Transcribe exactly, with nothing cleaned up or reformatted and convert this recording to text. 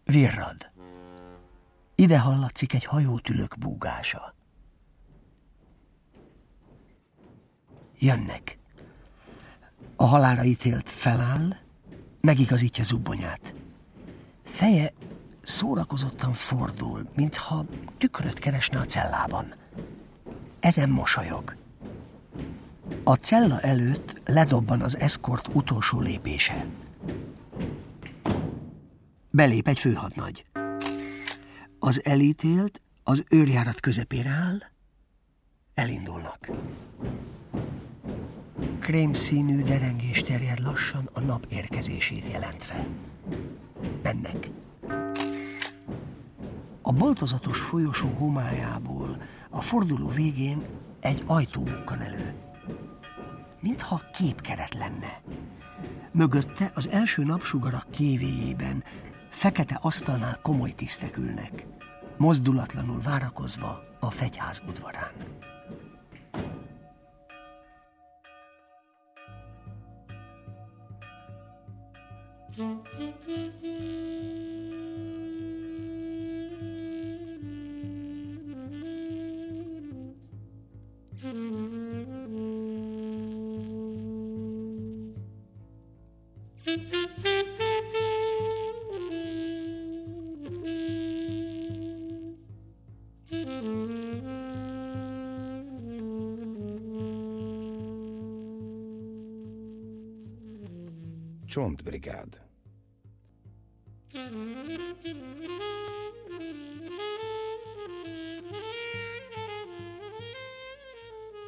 Virrad. Ide hallatszik egy hajótülök búgása. Jönnek. A halálra ítélt feláll, megigazítja zubbonyát. Feje szórakozottan fordul, mintha tükröt keresne a cellában. Ezen mosolyog. A cella előtt ledobban az eszkort utolsó lépése. Belép egy főhadnagy. Az elítélt az őrjárat közepére áll, elindulnak. Krémszínű derengés terjed lassan a nap érkezését jelentve. Mennek. A boltozatos folyosó homályából a forduló végén egy ajtó bukkan elő. Mintha képkeret lenne. Mögötte az első napsugarak kévéjében fekete asztalnál komoly tisztek ülnek, mozdulatlanul várakozva a fegyház udvarán. Csontbrigád.